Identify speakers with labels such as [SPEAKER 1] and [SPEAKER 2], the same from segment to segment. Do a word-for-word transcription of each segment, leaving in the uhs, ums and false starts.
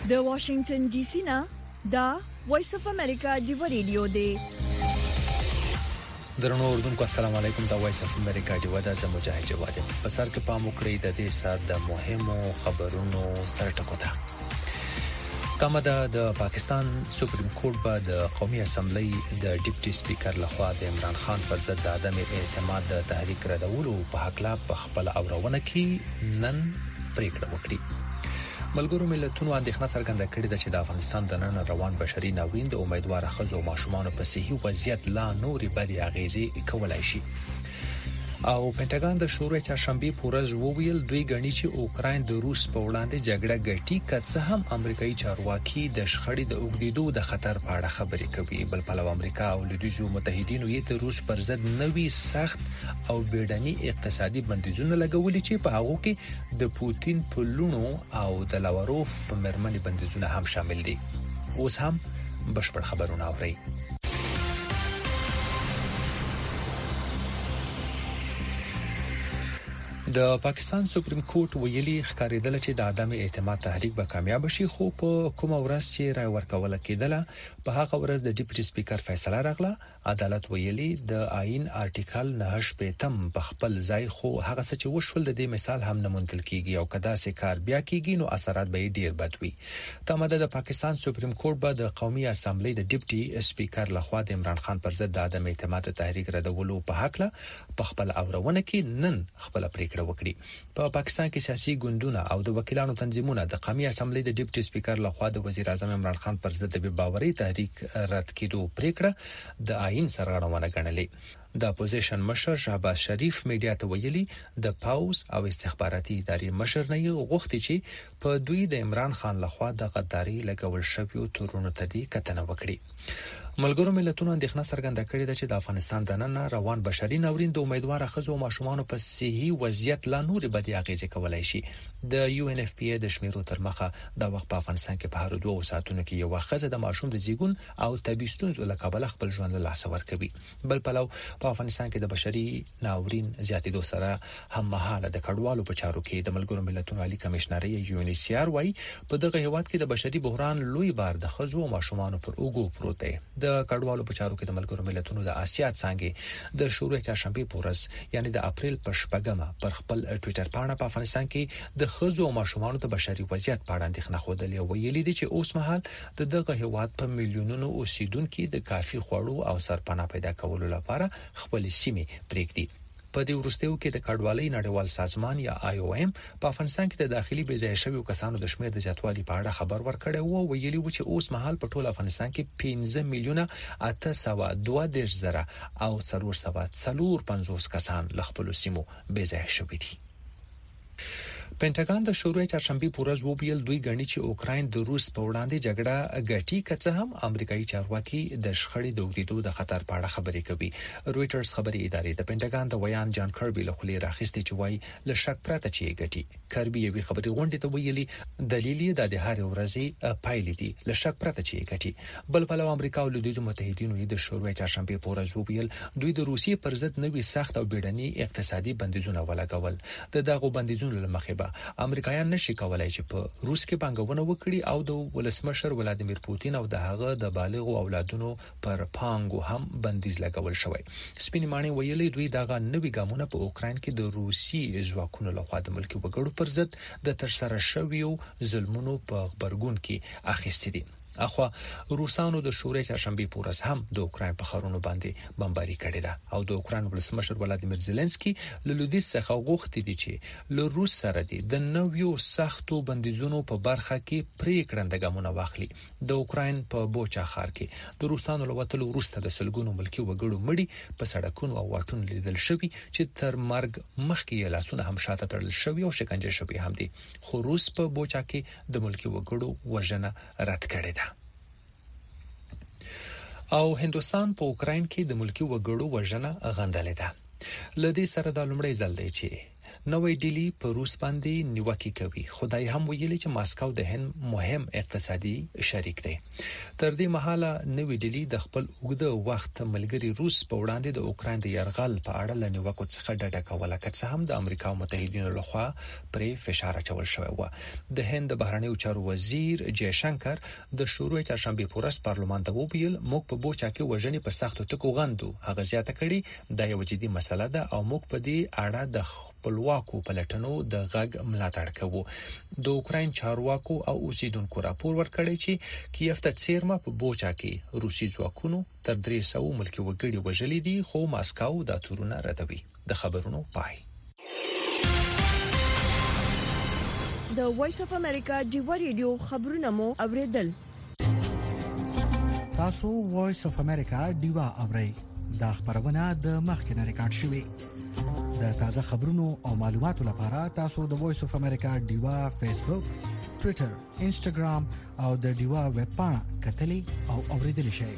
[SPEAKER 1] د واشنگټن ډي سي نه دا وایس اف امریکا دی ریډیو دی.
[SPEAKER 2] درنو اردوونکو السلام علیکم. دا وایس اف امریکا دی ودا زموږ مجاهد جواد په سر کې پام وکړئ د دې سات د مهمو خبرونو سره ټکو ده. کومه د پاکستان سپریم کورټ به د قومي اسمبلی د ډیپټي سپیکر لخوا د عمران خان پر ضد د عدم اعتماد د تحریک ردولو په حق لا په خپل اورونه کې نن پریکړه وکړي. ملګرو ملتونو اندېښنه څرګنده کړې ده چې د افغانستان د نن روان بشري ناورین د امیدوار ښځو او ماشومانو په صحي وضعیت لا نورې بدې اغیزې کولای شي. او پینټاګان د شورای چهارشنبه پورز وویل دوی غني چې اوکراین د روس په وړاندې جګړه ګټي که څه هم امریکایي چارواکي د شخړې د اوږدېدو د خطر په اړه خبرې کوي. بل پلو امریکا او لویدیځو متحدینو یې د روس پر ضد نوي سخت او بیړني اقتصادي بندیزونه لګولي چې په هغه کې د پوتین په لونو او د لاوروف په مرمنې بندیزونه هم شامل دي. اوس هم بشپړ خبرونه اورئ. د پاکستان سپریم کورټ ویلي ښکارېدل چې د عدم اعتماد تحریک به کامیاب شي، خو په کومه ورځ چې رای ورکول کېدله په هغه ورځ د ډیپټي سپیکر فیصله راغله. عدالت ویلي د آئین آرټیکل نه شپږم په خپل ځای، خو هغه څه چې وشول د دې مثال هم نه مونتل کیږي او کدا سې کار بیا کیږي نو اثرات به ډیر بد وي. تماده د پاکستان سپریم کورټ به د قومي اسمبلی د ډیپټي سپیکر لخوا د عمران خان پر ضد د عدم اعتماد تحریک ردولو په حق لا په خپل اورونه کې نن خپل پریکړه وکړي. په پا پاکستان کې سیاسي ګوندونه او د وکیلانو تنظیمونه د قومي اسمبلی د ډیپټي سپیکر لخوا د وزیر اعظم عمران خان پر ضد د باوري تحریک رد کېدو پریکړه د آئین سرغړونه ګڼلې. د اپوزیشن مشر شهباز شریف میډیا ته ویلي د پاوز او استخباراتي ادارې مشر نه غوښتي چې په دوی د عمران خان لخوا د غداري لګول شویو تورونو ته دی کتنه وکړي. ملګرو ملتونو اندېښنه څرګنده کړې ده چې د افغانستان د نن روان بشري ناورین د امیدوار ښځو او ماشومانو په صحي وضعیت لا نورې بدې اغیزې کولای شي. د یو ان اف پی ای د شمیرو تر مخه د وخت په افغانستان کې په هر دوه ساعتونو کې یو ښځه د ماشوم د زیږون او طبي ستونزو له کبله خپل ژوند له لاسه ورکوي. بل پلو په افغانستان کې د بشري ناورین زیاتېدو سره هم مهاله د کډوالو په چارو کې د ملګرو ملتونو عالی کمشنري یو ان ایچ سی آر وايي په دغه هیواد کې د بشري بحران لوی بار د ښځو او ماشومانو پر اوګو پروت دی. د کډوالو په چارو کې د ملګرو ملتونو د آسیا څنګه د شورای چهارشنبه پورز یعنی د اپریل په شپږمه پر خپل ټوئیټر پاڼه په افغانستان کې د ښځو او ماشومانو د بشري وضعیت په اړه اندېښنه خوده ویلي دي چې اوس مهال د دغه هیواد په میلیونونو اوسیدونکو د کافي خوړو او سرپناه پیدا کولو لپاره خپل سیمې پریږدي. په دې وروستیو کې د کډوالۍ نړیوال سازمان یا آی او ایم په افغانستان کې د داخلي بې ځای شویو کسانو د شمېر د زیاتوالي په اړه خبر ورکړی وو. ویلي و چې اوس مهال په ټول افغانستان کې پنځه میلیونه اته سوه دوه دېرش زره او څلور سوه څلور پنځوس کسان له خپلو سیمو بې ځای شوي دي. پینټاګان د شورای چهارشنبه پورز وویل دوی غني چې اوکراین د روس په وړاندې جګړه ګټي که څه هم امریکایي چارواکي د شخړې د اوږدېدو د خطر په اړه خبرې کوي. رويټرز خبري ادارې د پینټاګان د ویان جان کربي له خولې راخستې چې وایي له شک پرته چې ګټي. کربي یوې خبري غونډې ته ویلي دلیل یې د هر ورځې پایلې دي له شک پرته چې ګټي. بل پلو امریکا او لویدیځو متحدینو د شورای چهارشنبه پورز وویل دوی د روسیې پر ضد نوي سخت او بیړني اقتصادي بندیزونه ولګول. د دغه بندیزونو لمخې امریکایان نشي کولای چې په روس کې پانګونه وکړي او د ولسمشر ولادیمیر پوتین او د هغه د بالغو اولادونو پر پانګو هم بندیز لګول شوی. سپینمانه ویلي دوی دغه نوي ګامونه په اوکراین کې د روسي ځواکونو لخوا د ملکی وګړو پر ضد د ترسره شویو ظلمونو په خبرګون کې اخیستي دي. اخوا روسانو د شورای چهارشنبه پورز هم د اوکراین په خارونو باندې بمباري کړې ده او د اوکراین ولسمشر ولادیمیر زيلنسکي له لویدیځ څخه غوښتي دي چې له روس سره د نویو سختو بندیزونو په برخه کې پریکړه ګامونه واخلي. د اوکراین په بوچا ښار کې د روسانو له وټلو وروسته د سلګونو ملکی وګړو مړي په سړکونو او واټونو لیدل شوي چې تر مرګ مخکې لاسونه هم شاته تړل شوي او شکنجه شوي هم دي. خو روس په بوچا کې د ملکی وګړو وژنه رد کړې ده. او هندوستان په اوکراین کې د ملکی وګړو وژنه غندلې ده. لدې سره د لومړی ځل دی چې نوې ډیلی په روس باندې نیوکه کوي. خدای هم ویلي چې ماسکو د هند مهم اقتصادي شریک دی. تر دې مهاله نوې ډیلی د خپل اوږده وخت ملګری روس په وړاندې د اوکران د یرغل په اړه لنیوکو څخه ډډه کوله، که څه هم د امریکا متحدینو لخوا پرې فشار اچول شوی و. د هند بهرنیو چارو وزیر جے شنکر د شروع چهارشنبه پورس پارلمان ته وویل موږ په بوچا کې وژنې پر سختو ټکو غندو. هغه زیاته کړي دا یو جدي مسله ده او موږ په دې اړه د خپلواکو پلټنو د غږ ملاتړ کوو. د اوکراین چارواکو او اوسیدونکو راپور ورکړی چې کیف ته څیرمه په بوچا کې روسي ځواکونو تر درې سوه ملکي وګړي وژلي دي، خو ماسکو دا تورونه ردوي. د خبرونو پای.
[SPEAKER 1] د وایس اف امریکا ډیوا ریډیو خبرونه مو اوریدل.
[SPEAKER 3] تاسو وایس اف امریکا ډیوا اورئ. دا خبرونه د مخکنه ریکارډ شوې. د تازه خبرونو او معلوماتو لپاره تاسو د وایس اف امریکا ډیوا فیسبوک، ټوئیټر، انسټاګرام او د ډیوا ویب پاڼه کتلې او اوریدل شئ.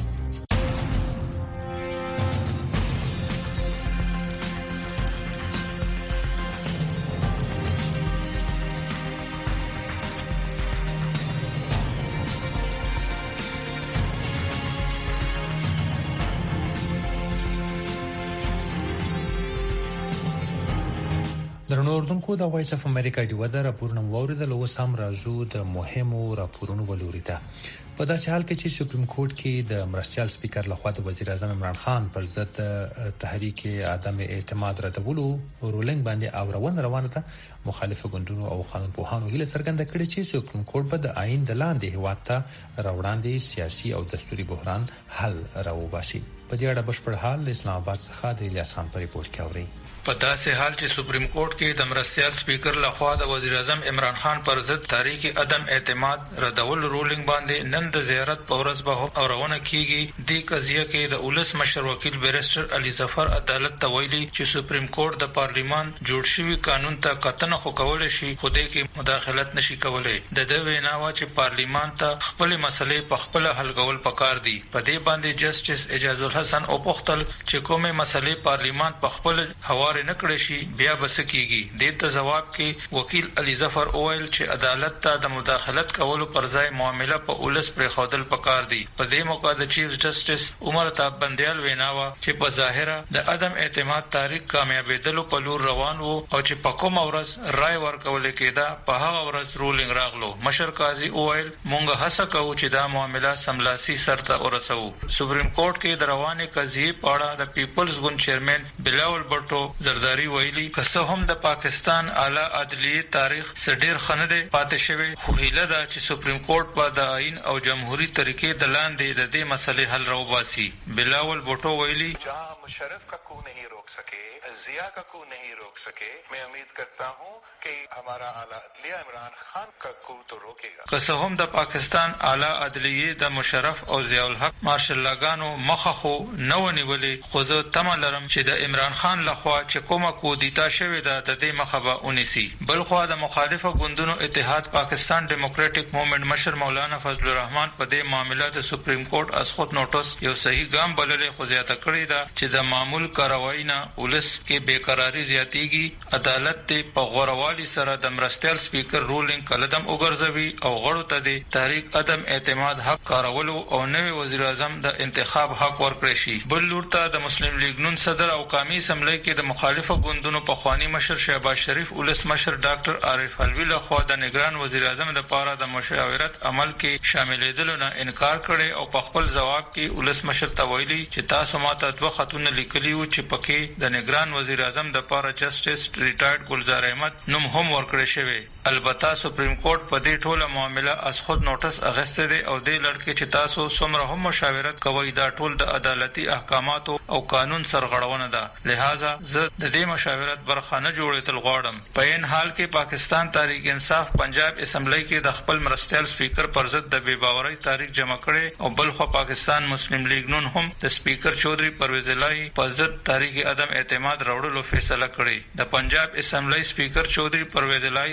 [SPEAKER 2] درنو اردوونکو د وایس اف امریکا ډیوا د راپورونو ووریدل. اوس هم راځو د مهمو راپورونو ولوري ته. په داسې حال کې چې سپریم کورټ کې د مرستيال سپیکر لخوا د وزیر اعظم عمران خان پر ضد تحریک عدم اعتماد ردولو رولینګ باندې اورونه روانه ده، مخالفه ګوندونو او قانونپوهانو هیله څرګنده کړې چې سپریم کورټ به د آئین د لاندې هیواد ته راوړاندې سیاسي او دستوري بحران حل راوباسي. په دې اړه بشپړ حال اسلام آباد څخه د الیاس خان په ریپورت کې اوري.
[SPEAKER 4] په داسې حال چې سپریم کورټ کې د مرستيال سپیکر لخوا د وزیر اعظم عمران خان پر ضد تحریک عدم اعتماد ردول رولینګ باندې نن د زیارت په ورځ به اورونه کیږي. د قضیه کې د اولس مشر وکیل بیرسټر علي ظفر عدالت ته ویلي چې سپریم کورټ د پارلیمان جوړ شوی قانون ته کتنه خو کولای شي، خو دې کې مداخلت نشي کولای. د دې ویناوه چې پارلیمان ته خپل مسلې په خپل حل کول پکار دي. په دې باندې جسټس اعجاز الحسن او پختل چې کومه مسلې پارلیمان په خپل هوا نه کړی شي بیا بس کیږي. د ته جواب کې وکیل علي ظفر اویل چې عدالت ته د مداخلت کولو پر ځای معامله په اولس پر خودل پکار دي. په دې موقع د چیف جسټس عمر طاب بندیال ویناوه چې په ظاهره د عدم اعتماد تاریخ کامیابیدلو په لور روان وو او چې په کوم ورځ رائے ورکول کېده په هغه ورځ رولینګ راغلو. مشر قاضي اویل مونږ هڅه کوو چې دا معامله سملاسي سرته ورسوو. سپریم کورټ کې د روانې قضیې په اړه د پیپلز ګوند چیرمن بلاول بټو زرداری ویلي که څه هم د پاکستان اعلی عدلیه تاریخ سډیر خنده پاتې شوی، خو هیله ده چې سپریم کورټ په د آئین او جمهوریت طریقې د لاندې د دې مسلې حل راوباسي. بلاول بټو ویلي
[SPEAKER 5] جہاں مشرف کا کو نہیں روک سکے، ضیاء کا کو نہیں روک سکے، میں امید کرتا ہوں کہ ہمارا اعلی عدلیہ عمران خان کا کو تو روکے گا. که څه هم د پاکستان اعلی عدلیه د مشرف او ضیاء الحق مارشل لاګانو مخه خو نه ونیولې، خو زه تمه لرم چې د عمران خان لخوا چې کومه کودتا شوې ده د دې مخه به ونیسي. بل خو د مخالفه ګوندونو اتحاد پاکستان ډیموکراټک موومېنټ مشر مولانا فضل الرحمن په دې معاملې د سپریم کورټ اسخط نوټس یو صحیح ګام بللې، خو زیاته کړې ده چې د معمول کاروایی نه ولس کې بیقراری زیاتېږي. عدالت ته په غوړوالي سره د مرستيال سپیکر رولینګ کلدم وګرځوي او غړو ته د تحریک عدم اعتماد حق کارولو او نوی وزیر اعظم د انتخاب حق ورکړي شي. بل لور ته د مسلم لیگ نون صدر او قومي اسمبلی کې د مخالفه ګوندونو په خوانی مشر شهباز شریف ولس مشر ډاکټر عارف علوی لخوا د نگران وزیر اعظم لپاره د مشاورت عمل کې شاملېدلو نه انکار کړي او په خپل جواب کې ولس مشر ته ویلي چې تاسو ماته دوه خطونه لیکلي وو چې پکې د نگران وزیر اعظم لپاره جسټس ریټایرډ ګلزار احمد نوم هم ورکړی شوی. البته سپریم کورټ په دې ټوله معاملې اس خود نوټس اغسته دي او د لړکې چې تاسو څومره هم مشاورت کوئ دا ټول د عدالتي احکاماتو او قانون سرغړونه ده، لہذا زه د دې مشاورت برخه نه جوړېدل غواړم. په این حال کې پاکستان تحریک انصاف پنجاب اسمبلی کې د خپل مرستيال سپیکر پر ضد د بے باورۍ تاریخ جمع کړي او بل خو پاکستان مسلم لیگ نون هم د سپیکر چودري پرویز الهی پر ضد تاریخ عدم اعتماد راوړلو فیصله کړې. د پنجاب اسمبلی سپیکر چودري پرویز الهی څوک چې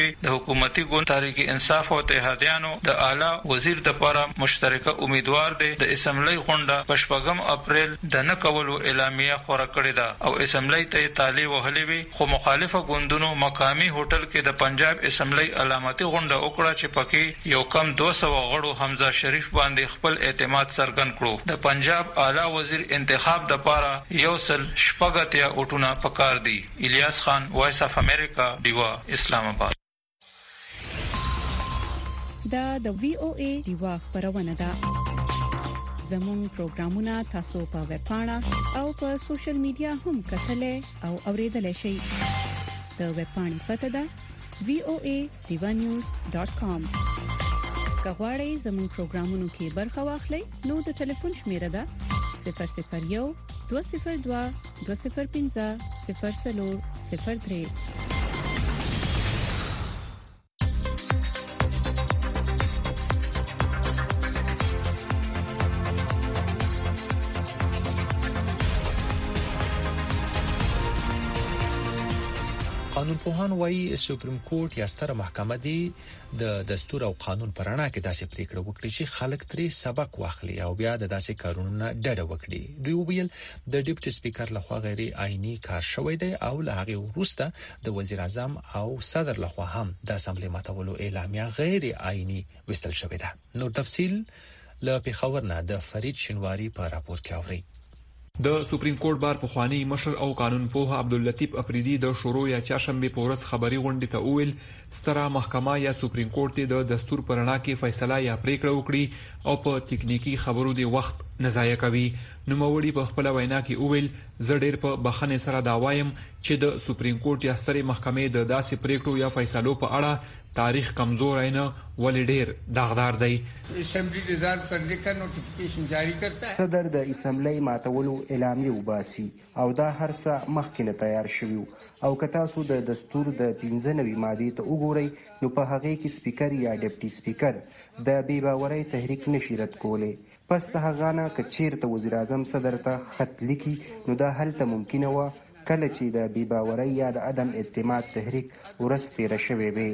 [SPEAKER 4] کې د حکومتي ګوند تحریک انصاف او اتحادیانو د اعلی وزیر د لپاره مشترکه امیدوار دي د اسمبلی غونډه په شپږم اپریل د نه کولو اعلامیه خبره کړې ده او اسمبلی ته تالی وهلې وي خو مخالفه ګوندونو مقامی هوټل کې د پنجاب اسمبلی علامتي غونډه وکړه چې پکې یو کم دوه سوه غړو حمزه شریف باندې خپل اعتماد څرګند کړو د پنجاب اعلی وزیر انتخاب د لپاره یو سل شپږتیا اوټونه پکار دي الیاس خان وایس اف امریکا دیوا اسلام آباد
[SPEAKER 6] دا د وی او ای دیوا خبرونه ده زموږ پروګرامونه تاسو په ویب پاڼه او په سوشل میډیا هم کتلې او اوریدلای شئ د ویب پاڼې پته ده وی او ای دیوا نیوز ډاٹ کام کغواړئ زموږ پروګرامونو کې برخه واخلئ نو د ټلیفون شمیره ده صفر صفر یو دوه صفر دوه دوه صفر پنځه صفر څلور صفر درې
[SPEAKER 2] قانونپوهان وايي سپریم کورټ یا ستره محکمه دی د دستور او قانون پر اړه کې داسې پریکړه وکړي چې خلک ترې سبق واخلي او بیا د داسې کارونو ډډه وکړي. دوی ویل د ډیپټي سپیکر لخوا غیر آئینی کار شوی دی او له هغه وروسته د وزیر اعظم او صدر لخوا هم د اسمبلی ماتولو اعلامیه غیر آئینی وستل شوې ده. نور تفصيل له پیښور نه د فرید شینواری په راپور کې اوري.
[SPEAKER 7] د سپریم کورټ بار په خوانی مشر او قانون پوه عبداللطیف اپریدي د شروع یا چاشنبه پورس خبري غونډه ته ویل ستره محکمه یا سپریم کورټ د دستور پرنا کې فیصله یا پریکړه وکړي او په ټکنیکی خبرو دی وخت نه ضایع کوي. نو موري په خپل وینا کې ویل زه ډېر په بخښنې سره دا وایم چې د سپریم کورټ یا ستره محکمې د داسې پریکړو یا فیصلو په اړه تاریخ کمزور نه ولې ډېر داغدار دی.
[SPEAKER 8] اسمبلی ډیزالو کرنے کا نوټیفیکیشن جاری کرتا ہے.
[SPEAKER 9] صدر د اسمبلی ماتولو اعلامیه وباسي او دا هر څه مخکې تیار شوی او که تاسو د دستور د پنځه نوي ماده ته وګورئ نو په هغه کې سپیکر یا ډیپټي سپیکر د بې باورۍ تحریک نشي رد کولی. پس ته هغه نه که چیرته وزیر اعظم صدر ته خط لیکي نو دا هلته ممکنه و کله چې د بې باورۍ یا د عدم اعتماد تحریک ورسته تیر شوی وي.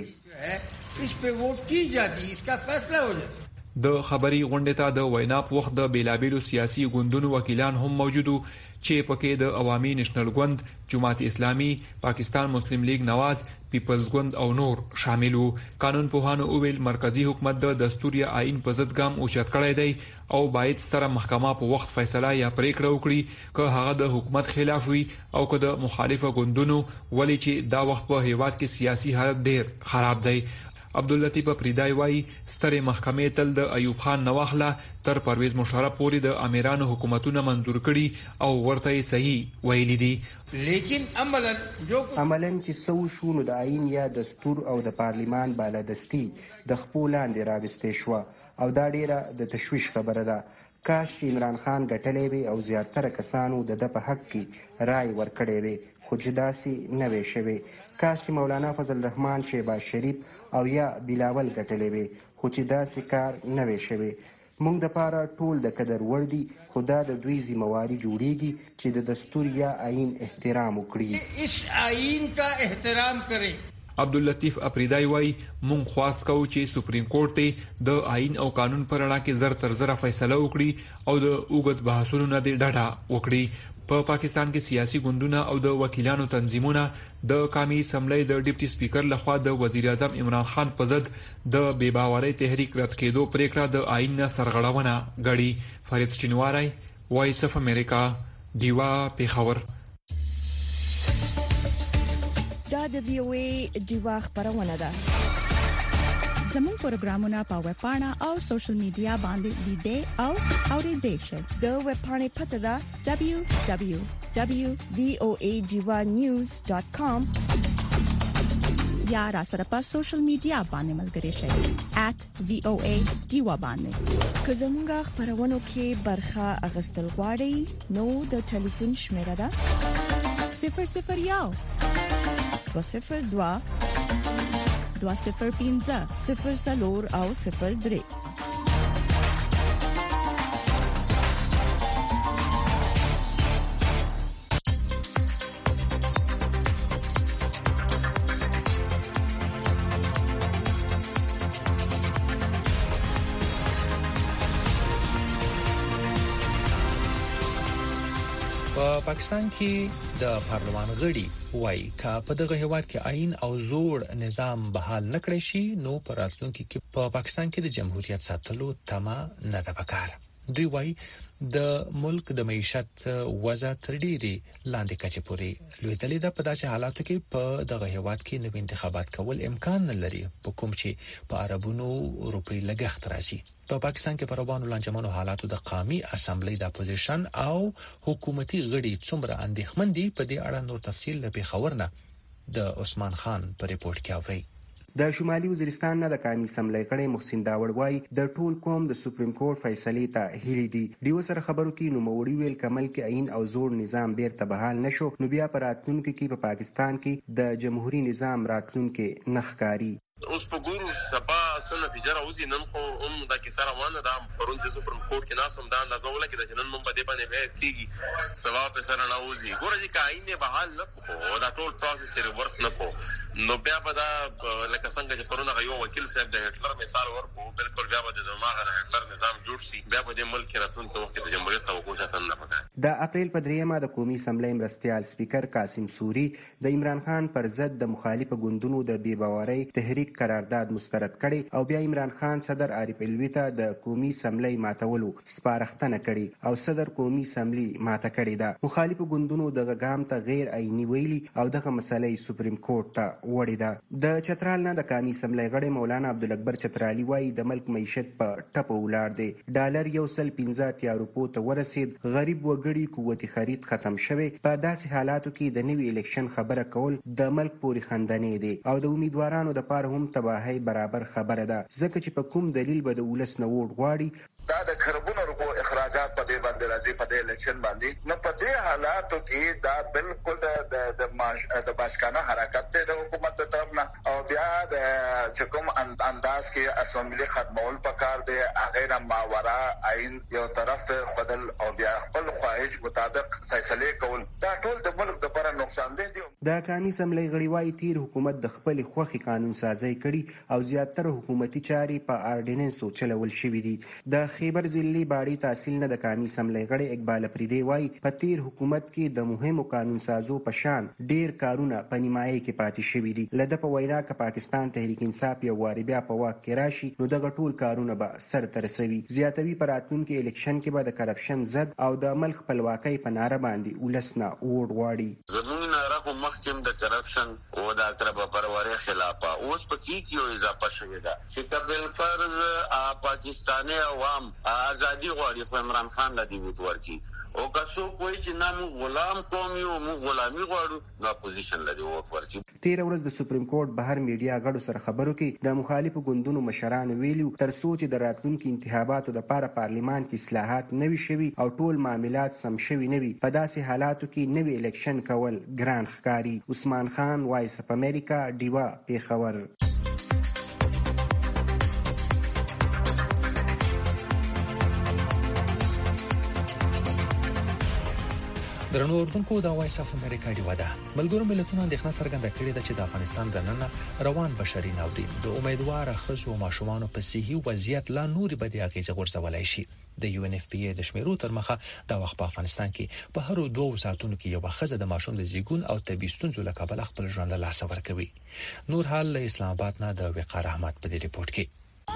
[SPEAKER 8] اس په ووټ کی جاتی اس کا فیصله ہو جاتا.
[SPEAKER 7] د خبري غونډه ته د وینا په وخت د بیلابیلو سیاسي ګوندونو وکیلان هم موجودو چې پکې د عوامي نېشنل ګوند، جماعت اسلامي، پاکستان مسلم لیگ نواز، پیپلز ګوند او نور شامل وو. قانون پوهانو ویل مرکزی حکومت د دستور یا آئین په ضد ګام اوچت کړی دی او باید ستره محکمه په وخت فیصله یا پریکړه وکړي که هغه د حکومت خلاف وي او که د مخالفه ګوندونو ولې چې دا وخت په هیواد کې سیاسي حالت ډېر خراب دی. عبداللطیف پریدای وای ستره محکمې تل د ایوب خان نواخله تر پرویز مشرف پورې د امیرانو حکومتونه منظور کړي او ورته صحیح ویلي دي.
[SPEAKER 8] لیکن عملاً جو
[SPEAKER 9] عملاً چې سو شو نو د آئین یا دستور او د پارلیمان بالادستی د خپل لاندې راوستې شو او دا ډیره د تشویش خبره ده. کاش عمران خان ګټلې وي او زیاتره کسانو د د په حق کې رائے ورکړې وي خو چې داسې نه وي شوی. کاش مولانا فضل الرحمن شهباز شریف او یا بلاول ګټلې وي خو چې داسې کار نه وي شوی. موږ د پاره ټول د قدر ور دي خدا د دوی ذمہواری جوړیږي چې د دستور یا آئین احترام وکړي.
[SPEAKER 8] اس آئین کا احترام کریں.
[SPEAKER 7] عبداللطیف اپریدای وای مونږ خواست کوو چې سپریم کورټ د آئین او قانون پر اړه کې زر تر زر فیصله وکړي او د اوږد بحثونو نه دی ډډه وکړي. په پاکستان کې سیاسي ګوندونه او د وکیلانو تنظیمونه د قومي اسمبلی د ډیپټي سپیکر لخوا د وزیر اعظم عمران خان په ضد د بې باورۍ تحریک رد کېدو پریکړه د آئین نه سرغړونه غړي. فرید شینواری وایس اف امریکا دیوا پیښور.
[SPEAKER 1] دا د وی او ای دیوا خبرونه ده.
[SPEAKER 6] زموږ پروګرامونه په ویب پاڼه او سوشل میډیا باندې لیدئ او اوریدئ شئ.
[SPEAKER 1] د ویب پاڼې پته ده دبليو دبليو دبليو ډاٹ وی او ای دیوا نیوز ډاٹ کام
[SPEAKER 6] یا را سره په سوشل میډیا باندې ملګری شئ ایٹ وی او ای دیوا باندې.
[SPEAKER 1] که زموږ خبرونو کې برخه اغستل غواړئ نو د ټلیفون شمیره ده
[SPEAKER 6] صفر صفر یو
[SPEAKER 1] دوه صفر دوه
[SPEAKER 6] دوه صفر پنځه
[SPEAKER 1] صفر څلور او صفر درې.
[SPEAKER 2] په پاکستان کې د پارلمان غړي وایي چې په دغه هیواد کې آئین او زوړ نظام بحال نکړي شي نو پر راتلونکي کې په پاکستان کې د جمهوریت ساتلو تمه نه ده پکار. دوی وایي د ملک د معیشت وضع تر ډیرې لاندې کچې پورې لویدلې ده. په داسې حالاتو کې په دغه هیواد کې نوي انتخابات کول امکان نه لري په کوم چې په عربونو روپی لګښت راځي. په پا پاکستان کې په روانو لانجمنو حالاتو د قومي اسمبلی د اپوزیشن او حکومتي غړي څومره اندېښمن دي په دې اړه نور تفصیل له پیښور نه د عثمان خان په ریپورت کې اوري.
[SPEAKER 9] د شمالي وزیرستان نه د قومي اسمبلی غړي محسن داوړ وايي د ټول قوم د سپریم کورټ فیصلې ته هیلي دي. دیو سره خبرو کې نو موري ویل کمل کې عین او زوړ نظام بیرته بحال نشو نو بیا پر راتلونکو کې په پاکستان کې د جمهوریت نظام راتلونکو نخکاری.
[SPEAKER 10] اوس په ګورو سبا سن نتیجه راوځي. نن خو هم د کیسه روانه ده پرون د سپریم کورټ کې ناسوم دا اندازه ولا کې د نن نوم باندې باندې بحث کیږي سبا په سره راوځي. ګوره چې کاینه بحال نه کو دا ټول پروسس ریورس نه کو نو بیا به دا لکه څنګه چې پرونه غيو وکیل صاحب د هټلر مثال ورکو بالکل بیا به د دماغ د هټلر نظام جوړ شي بیا به د ملک راتلونکي وخت د جمهوریت توقع ساتل نه پکاره.
[SPEAKER 9] د اپریل په دریمه د قومي اسمبلی مرستيال سپیکر قاسم سوري د عمران خان پر ضد د مخالف ګوندونو د بې باورۍ تحریک قرارداد مسترد کړي او بیا عمران خان صدر عارف علوي ته د قومي اسمبلی ماتولو سپارښتنه کړي او صدر قومي اسمبلی ماته کړي ده. مخالف ګوندونو دغه ګام ته غیر عیني ویلي او دغه مسلې سپریم کورټ ته وړي ده. د چترال نه د قومي اسمبلی غړي مولانا عبدالاکبر چترالی وایي د ملک معیشت په ټپه ولاړ دی. ډالر یو سل پنځه اتیا روپو ته ورسید. غریب وګړي قوت خرید ختم شوی. په داسې حالاتو کې د نوي الیکشن خبره کول د ملک پورې خندنې دی او د امیدوارانو د پاره هم تباہي برابر خبره ده ځکه چې په کوم دلیل به د ولس نه ووټ غواړي.
[SPEAKER 11] دا د خربونو روپو اخراجات په دې باندې راځي په دې الیکشن باندې نو په دې حالاتو کې دا بالکل د د ماش د باشکانه حرکت دی د حکومت طرف نه او بیا د چکم انداز کې اسمبلی ختمول پکار دی هغه نه ماورا عین یو طرف ته خدل او بیا خپل خواهش مطابق فیصله کول دا ټول د ملک لپاره نقصان دی.
[SPEAKER 9] د قومي اسمبلی غړي وايي تیر حکومت د خپل خوخي قانون سازي کړي او زیاتره حکومتي چاري په اردیننسو چلول شوې دي. د خیبر ضلعي باړي تحصیل نه د قومي اسمبلی غړي اقبال افریدي وايي په تیر حکومت کې د مهمو قانون سازو په شان ډیر کارونه په نیمایي کې پاتې شوي دي. لده په وینا ک پاکستان تحریک انصاف یو واری بیا په واک کې راشي نو دغه ټول کارونه به سر ته رسوي. زیاتوي پر راتلونکي الیکشن کې به د کرپشن ضد او د ملک خپلواکۍ په ناره باندې ولسنه ووټ غواړي.
[SPEAKER 10] زموږ راغو مخکم د کرپشن او د اقرب پروري خلاف اوس په کې کیو اضافه شوې ده چې قبل فرض پاکستاني عوام ازادي غواړي خو عمران خان لا دی ووټ ورکړي او که څوک وایي چې نام غلام قوم یو موږ غلامي غواړو نو اپوزیشن لري ووټ ورکړي.
[SPEAKER 9] تیر ورځ د سپریم کورټ بهر میډیا غړو سره خبرو کې د مخالفو ګوندونو مشران ویلو تر څو چې د راتلونکو انتخاباتو لپاره پارلیمان کې اصلاحات نوي شوي او ټول معاملات سم شوي نوي په داسې حالاتو کې نوي الیکشن کول ګران ښکاري. عثمان خان وایس اف امریکا ډیوا پیښور.
[SPEAKER 2] درنو اردوونکو د وایس اف امریکا دی ودا ملګرو ملتونو اندېښنه څرګنده کړې ده چې د افغانستان د نن روان بشري ناورین د امیدوار خزو او ماشومان په صحي وضعیت لا نور بدی اغیزه غورځولای شي. د یو ان اف پی ای د شمیرو تر مخه د وخت په افغانستان کې په هر دوه ساعتونو کې یو خزه د ماشوم د زیګون او طبي ستونزو له کبله خپل ژوند له لاسه ورکوي. نور حال له اسلام آباد نه د وقار احمد په دې ریپورت کې.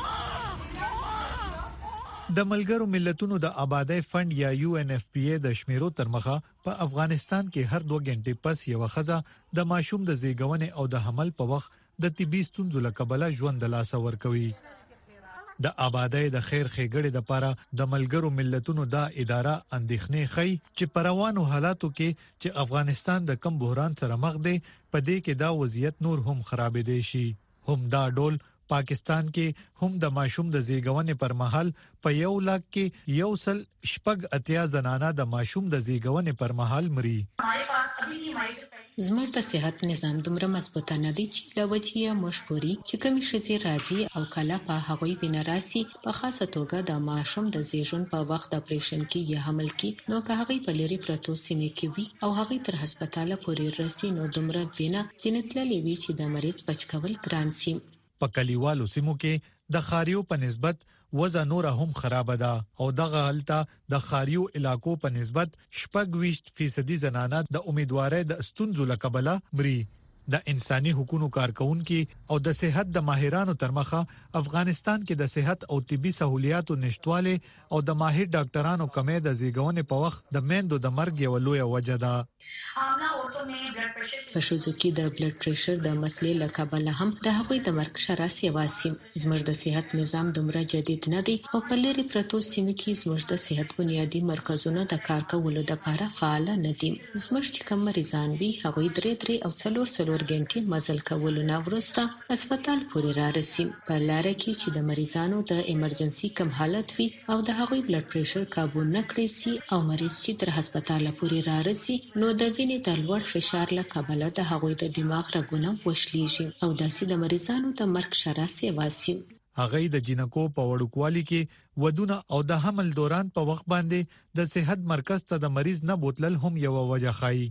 [SPEAKER 12] د ملګرو ملتونو د آبادی فند یا یو ان اف پی ای د شمیرو تر مخه په افغانستان کې هر دوه غنټې پس یو خزه د ماشوم د زیږونې او د حمل په وخت د طبي ستونزو له کبله ژوند د لاسه ورکوي. د آبادی د خیر ښېګړې لپاره د ملګرو ملتونو دا اداره اندېښنې ښيي چې په روانو حالاتو کې چې افغانستان د کم بحران سره مخ دی په دې کې دا وضعیت نور هم خرابېدای شي. هم دا ډول پاکستان کې هم د ماشوم د زیږونې پر مهال په یو لاک کې یو سل شپږ اتیا زنانه د ماشوم د زیږونې پر مهال مري.
[SPEAKER 13] زموږ د صحت نظام دومره مضبوطه نه دی چې لوجه مشبوري چې کومي شذي راځي او کله په هغوی وینراسي په خاصه توګه د ماشوم د زیږون په وخت د اپریشن کې یا حمل کې نو که هغوی په لری پروتو سیمه کې وي او هغوی تر هسپتال پورې رسي نو دومره وینا ځینتللې وی چې د مریض بچ کول ګران سي.
[SPEAKER 12] په کلیوالو سیمو کې د خاریو په نسبت وضع نور هم خراب ده او دغه حالت د خاریو علاقو په نسبت شپږ ویشت فیصدي زنانه د امیدوارۍ د ستونزو لکبله مري. د انساني حقوقو کارکونکو او د صحت د ماهرانو ترمخه افغانستان کې د صحت او طبي سہولیاتو نشټواله او د ماهر ډاکټرانو کمې د زیږونې په وخت د میندو د مرګ یو لوی وجه ده.
[SPEAKER 13] په شوزو کې د بلډ پريشر د مسلې لکبله هم د هغوی د مرګ شرح سیواسي. زموږ د صحت نظام دومره جدید نه دی او په لری پروتو سیمه کې زموږ د صحت بنیادی مرکزونه د کار کولو لپاره فعال نه دي. زموږ چې کوم مریضان وي هغوی درې درې او څلور څلور ورګنټي مزل کولو نه ورسته هسپتال پورې را رسي. په لار کې چې د مریضانو د ایمرجنسي کم حالت وي او د هغوی بلډ پريشر قابو نه کړی سي او مریض چې تر هسپتال پورې را رسي نو د وینې د لوړ فشار له کبله د هغوی د دماغ رګونه وشلېږي او داسې د مریضانو د مرګ شرح سیواسي.
[SPEAKER 12] هغه د جنکو په وړوکوالي کې ودونه او د حمل دوران په وخت باندې د صحت مرکز ته د مریض نه بوتلل هم یو وجه خایي.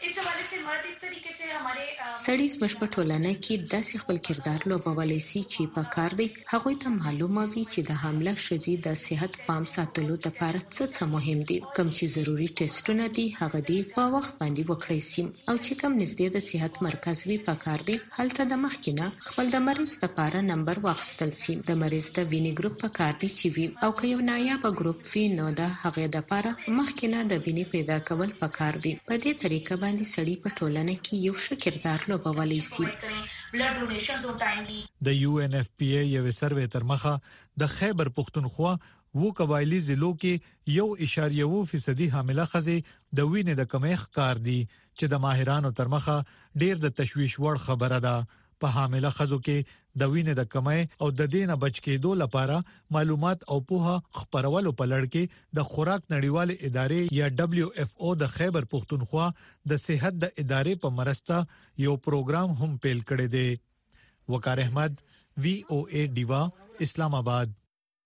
[SPEAKER 13] سړی زموږ په ټولنه کې داسې خپل کردار لوبولی سي چې په کار دی هغوی ته معلومه وي چې د حامله ښځې د صحت پام ساتلو لپاره څه څه مهم دي. کوم چې ضروري ټیسټونه دي هغه دي په وخت باندې وکړای سي او چې کوم نږدې د صحت مرکز وي په کار دی هلته د مخکینه خپل د مریض لپاره نمبر واخیستل سي. د مریض د وینې ګروپ په کار دی چې وي او که یو نایاب ګروپ وي نو د هغه لپاره مخکینه د وینې پیدا کول په کار دی. په دې طریقه باندې سړی په ټولنه کې یو ښه کردار لوبولی سي.
[SPEAKER 12] د یو ان اف پی ای یو سروې تر مخه د خیبر پختونخوا وو قبایلی ضلعو کې یو اشاریه وو فیصدي حامله ښځې د وینې د کمښت کار دي چې د ماهرانو تر مخه ډیر د تشویش وړ خبره ده. په حامله ښځو کې د وینې د کمۍ او د دینه بچ کېدو لپاره معلومات او پوهه خبرولو په لړ کې د خوراک نړیوال ادارې یا دبليو اف او د خیبر پختونخوا د صحت د ادارې په مرسته یو پروګرام هم پیل کړی دی. وقار احمد وی او ای ډیوا اسلام آباد.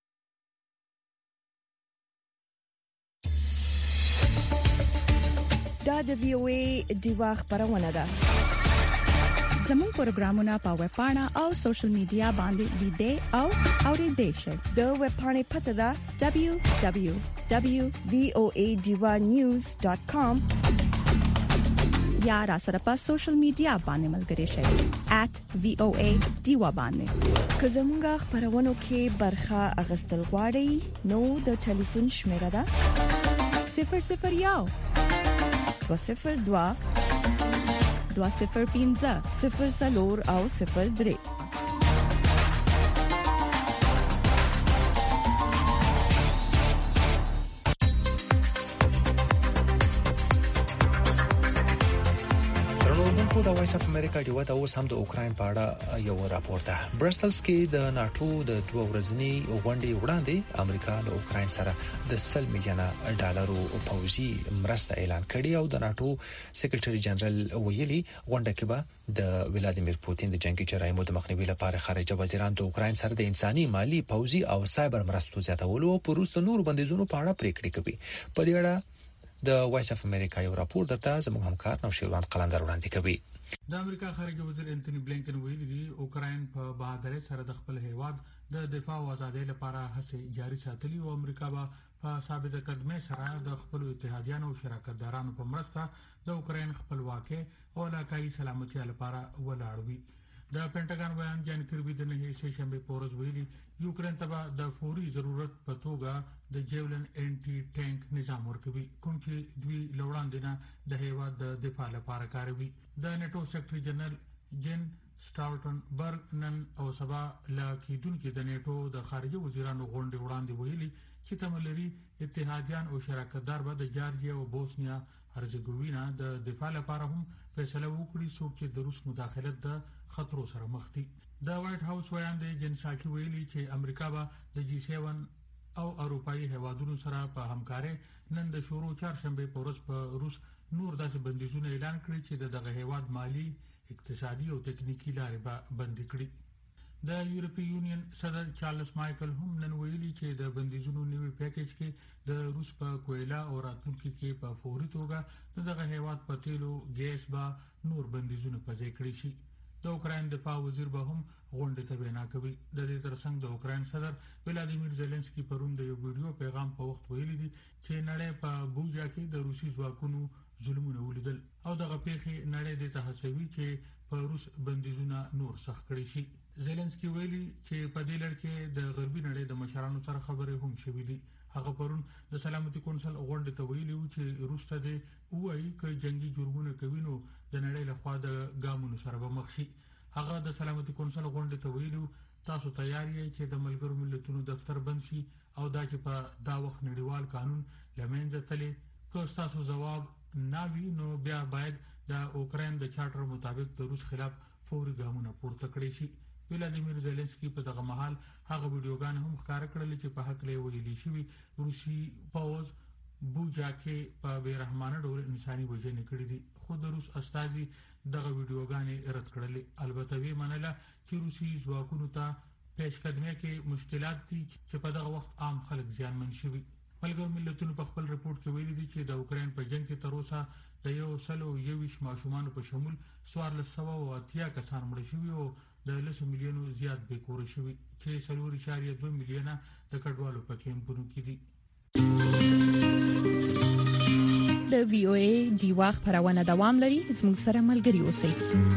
[SPEAKER 1] دا د وی او ای ډیوا خبرونه ده.
[SPEAKER 6] زموږ پروګرامونه په ویب پاڼه او سوشل میډیا باندې لیدئ او اوریدئ شئ.
[SPEAKER 1] د ویب پاڼې پته ده دبليو دبليو دبليو ډاټ وی او ای ډیوا نیوز ډاټ کام
[SPEAKER 6] یا را سره په سوشل میډیا باندې ملګري شئ ایٹ وی او ای ډیوا باندې.
[SPEAKER 1] که زموږ خبرونو کې برخه اغستل غواړئ نو د ټلیفون شمیره ده
[SPEAKER 6] صفر صفر یو
[SPEAKER 1] دو صفر دو
[SPEAKER 6] دو صفر پنځه
[SPEAKER 1] صفر سلور او صفر درې.
[SPEAKER 2] د وایس اف امریکا ډیوا د اوس هم د اوکرين په اړه یو راپور ده. برسلز کې د ناتو د دوه ورځنی غونډې وړاندې امریکا له اوکرين سره د سل میلیونه ډالرو پوځي مرسته اعلان کړې او د ناتو سیکریټري جنرال ویلي غونډه کې به د ولادیمیر پوتین د جنگي جرایمو د مخنیوي لپاره خارجه وزیران د اوکرين سره د انساني مالی پوځي او سایبر مرستو زیاتولو او پروست نور بندیزونو په اړه پریکړې کوي. په دې اړه د وایس اف امریکا یو راپور درته زموږ همکار نو شیوان قلندر وړاندې کوي.
[SPEAKER 14] د امریکا خارجه وزیر انټونی بلینکن ویلي دی اوکرين په بهادرۍ سره د خپل هیواد د دفاع او ازادۍ لپاره هڅې جاري ساتلي او امریکا به په ثابت قدمۍ سره د خپل اتحادیانو او شراکتدارانو په مرسته د اوکرين خپلواکۍ او علاقايي سلامتیا لپاره ولاړ وي. د پینټاګن بیان جان کربي د نهي سه شنبه پورز ویلي یوکرين ته د فوري ضرورت په توګه د جیولن انټي ټانک نظام ورکوي کوم چې دوی لوړاندینه د هیواد د دفاع لپاره کاروي. د نیټو سیکریټري جنرال جن سټالټنبرګ نن او سبا لا کیدونکو د نیټو د خارجه وزیرانو غونډې وړاندې ویلي چې تملري اتحادیان او شراکتدار به د جارجیا او بوسنیا هرزګوینا د دفاع لپاره هم فیصله وکړي څوک چې د روس مداخلت د خطرو سره مخ دي. د وایټ هاوس ویان دی جن ساکي ویلي چې امریکا به د جی سیون او اروپאי هوادونو سره په همکارۍ نن د شورو چهارشنبه پورز په روس نور داسې بندیزونه اعلان کړي چې دغه هیواد مالی اقتصادي او تکنیکی لارې به بند کړي. د یورپی یونین صدر چارلز مایکل هم نن ویلي چې د بندیزونو نوي پیکیج کې د روس په کویلا او راتلونکي کې په فوري توګه دغه هیواد په تیلو ګیس با نور بندیزونه پځې کړی شي. د اوکراین دفاع وزیر به هم غونډه ته وینا کوي. د دې ترڅنګ د اوکراین صدر ولادیمیر زيلنسکي پرون د یو ویډیو پیغام په وخت ویلي دي چې نړۍ په بوجا کې د روسي ځواکونو ظلمونه ولیدل او دغه پیښې نړۍ د تحسوي چې په روس بندیزونه نور سخت کړي شي. زيلنسکي ویلي چې په دې لړ کې د غربي نړۍ د مشرانو سره خبرې هم شوې دي. هغه پرون د سلامتي کونسل غونډه ته ویلي و چې روس ته د وایي چې جنگي جرمونه کوي نو د نړۍ لخوا د ګامونو سره به مخ شي. هغه د سلامتي کونسل غونډه ته ویلي تاسو تیار یې چې د ملګرو ملتونو دفتر بند شي او دا چې په دا وخت نړیوال قانون لمنځه تللی که تاسو جواب ناوي نو بیا باید د اوکراین د چارټر مطابق د روس خلاف فوري ګامونه پورته کړي شي. ولادیمیر زيلنسکي په دغه مهال هغه ویډیوګان هم ښکار کړل چې په حق له ویلي شوی روسي پوز بوجا کې په بیرحمانه ډول انساني وژنې کړې دي. خو د روس استازي دغه ویډیوګان رد کړل. البته وی منله چې روسي ځواکونو ته پېشقدمي کې مشکلات دي چې په دغه وخت عام خلک زیانمن شوي. ملګرو ملتونو په خپل رپورت کې ویلي دي چې د اوکراین په جنگ کې تر اوسه د یو سلو یویش ماشومان په شمول څوارلس سوه او اتیا کسان مړه شوي او د لسو میلیونو زیات بې کوره شوي چې څلور اعشاریه دوه میلیونه د کډوالو په کیمپونو کې دي.
[SPEAKER 15] د وی او ای ډیوا خبرونه دوام لري. زموږ سره ملګري اوسئ.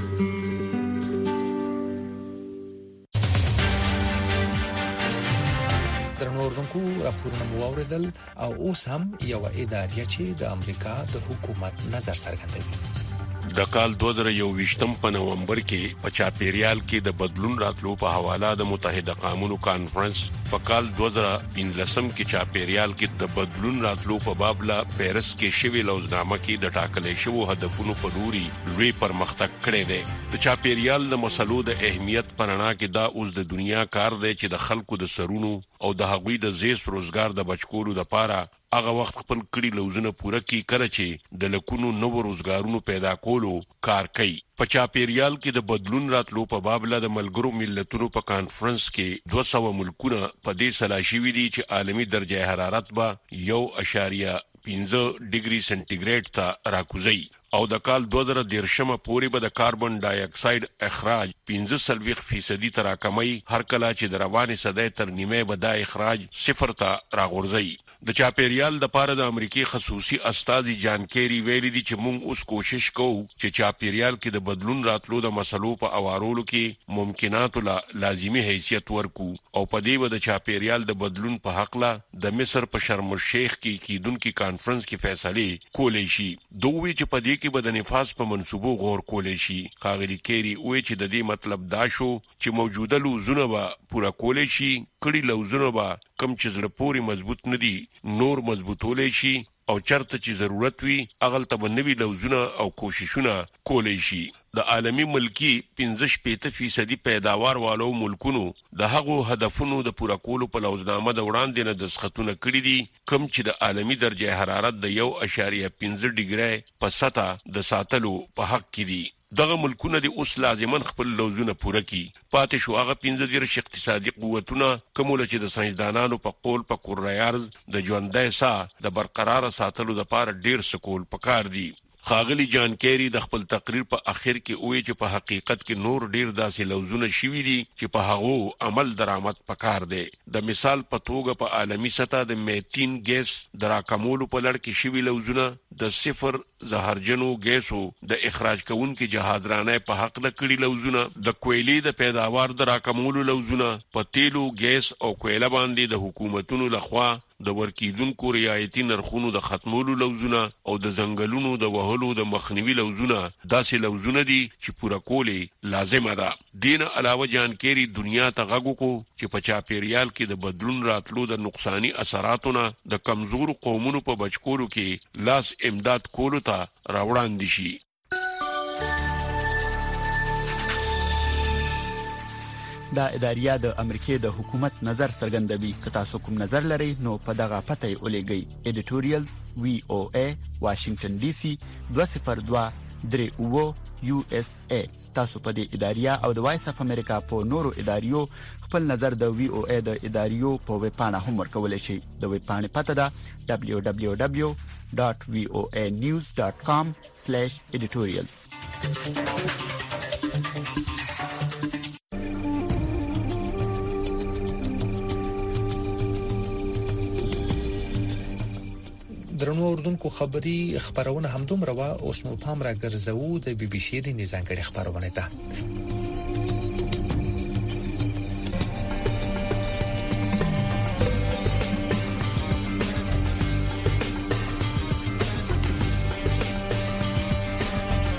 [SPEAKER 2] درنوردونکو راپورونه مو اوریدل او اوس هم یو ادارې چې د امریکا د حکومت نظر څرګندوي.
[SPEAKER 16] د کال دوه زره یوویشتم په نومبر کې په چاپیریال کې د بدلون راتلو په حواله د متحده قومونو کانفرنس په کال دوه زره پنځلسم کې چاپیریال کې د بدلون راتلو په باب لا پیرس کې شوی لوزنامه کې د ټاکلې شوو هدفونو په لوري لوی پرمختګ کړی دی. د چاپیریال د مسلو د اهمیت په رڼا کې دا اوس د دنیا کار دی چې د خلکو د سرونو او د هغوی د زیست روزګار د بچکولو لپاره هغه وخت خپل کړي لوزونه پوره کی کړه چې د لکونو نوو روزګارونو پیدا کولو کار کوي. په چاپیریال کې د بدلون راتلو په باب له د ملګرو ملتونو په کانفرنس کې دوه سوه ملکونه په دې سلا شوي دي چې عالمي درجه حرارت به یو اعشاریه پنځه ډیګري سنټیګریډ ته راکوزي او د کال دوه زره دیرشمه پورې به د کاربن ډای اکساید اخراج پنځه سلويخ فیصدي تر راکمي هر کله چې د رواني صدې تر نیمه به د اخراج صفر ته راغورځي. د چاپیریال د پاره د امریکای خصوصي استاذي جان کیری ویلي دي چې موږ اوس کوشش کوو چې چاپیریال کې د بدلون راتلو د مسلو په اوارولو کې ممکنات لا لازمي حیثیت ورکو او په دې و د چاپیریال د بدلون په حق لا د مصر په شرم الشیخ کې کیدونکو کانفرنس کې فیصله کولې شي. دوی چې په دې کې به د نفاذ په منسوبو غور کولې شي. خاغلی کیری وایي چې د دې مطلب دا شو چې موجوده لوزونه به پورا کولې شي کړي لوزونه به کم چې زړه پوري مضبوط ندي نور مضبوطولې شي او چرته چې ضرورت وي اغل ته بنوي لوزونه او کوششونه کولې شي. د عالمي ملکی پنځه شپږ فیصدي پیداوار والو ملکونو د هغو هدفونو د پوره کولو په لوزنامه د وړاندې نه دسخطونه کړي دي کم چې د عالمي درجه حرارت د یو اعشاریه پنځه ډیګري په سطح د ساتلو په حق کې دي. دغه ملکونه د اوس لازمن خپل لوزونه پوره کی پاتې شو هغه پنځه دیرش اقتصادي قوتونه کومول چې د ساينسدانانو په قول په کورایارز د ژوندۍ سا د برقرار ساتلو لپاره ډیر سکول پکار دي. خاغلی جان کیری د خپل تقریر په اخر کې وایي چې په حقیقت کې نور ډیر داسې لوزونه شوي دي چې په هغه عمل درآمد پکار دی. د مثال په توګه په عالمی سطح د میتین ګیس دراکمولو په لړ کې شوي لوزونه د صفر زهرجنو ګیسو د اخراج کوونکو جهازرانه په حق نه کړي لوزونه د کویلي د پیداوار دراکمولو لوزونه په تیلو ګیس او کویله باندې د حکومتونو لخوا د ورکیدونکو رعایتي نرخونو د ختمولو لوزونه او د ځنګلونو د وهلو د مخنیوي لوزونه داسې لوزونه دي چې پوره کولې لازمه ده. دین علاوه جان کیری دنیا ته غږ کو چې په چاپیریال کې د بدلون راتلو د نقصانی اثراتونه د کمزور قومونو په بچکولو کې لاس امداد کولو ته راوړاندې شي.
[SPEAKER 17] دا اداریه د امریکای د حکومت نظر څرګندوي. که تاسو کوم نظر لرئ نو په دغه پته ولېږئ. ایډیټوریال وی او ای واشنگټن ډي سي دوه صفر دوه درې اوه یو اس ای. تاسو په دې اداریه او د وایس اف امریکا په نورو اداریو خپل نظر د وی او ای د اداریو په ویب پاڼه هم ورکولای شئ. د ویب پاڼې پته ده دبليو دبليو دبليو ډاټ وی او ای نیوز ډاټ کام سلیش ایډیټوریالز.
[SPEAKER 2] درنو اردوونکو خبري خبرونه همدومره وا اوس نو پام را ګرځاو د بي بي سي د نيزانګړي خبرونه ده